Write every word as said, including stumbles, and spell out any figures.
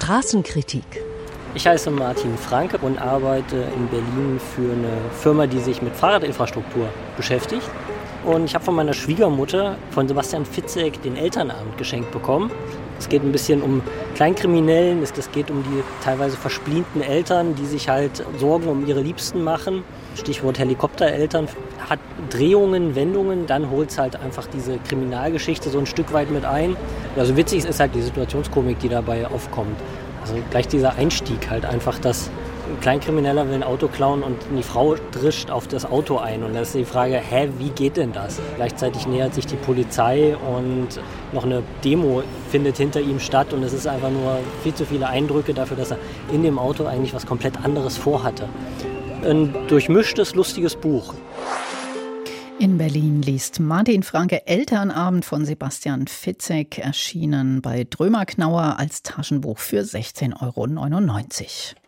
Straßenkritik. Ich heiße Martin Franke und arbeite in Berlin für eine Firma, die sich mit Fahrradinfrastruktur beschäftigt. Und ich habe von meiner Schwiegermutter, von Sebastian Fitzek, den Elternabend geschenkt bekommen. Es geht ein bisschen um Kleinkriminellen, es geht um die teilweise versplienten Eltern, die sich halt Sorgen um ihre Liebsten machen. Stichwort Helikoptereltern. Hat Drehungen, Wendungen, dann holt es halt einfach diese Kriminalgeschichte so ein Stück weit mit ein. Also witzig ist halt die Situationskomik, die dabei aufkommt. Also gleich dieser Einstieg halt einfach, dass ein Kleinkrimineller will ein Auto klauen und die Frau drischt auf das Auto ein. Und da ist die Frage, hä, wie geht denn das? Gleichzeitig nähert sich die Polizei und noch eine Demo findet hinter ihm statt. Und es ist einfach nur viel zu viele Eindrücke dafür, dass er in dem Auto eigentlich was komplett anderes vorhatte. Ein durchmischtes, lustiges Buch. In Berlin liest Martin Franke Elternabend von Sebastian Fitzek, erschienen bei Drömer Knauer als Taschenbuch für sechzehn Euro neunundneunzig.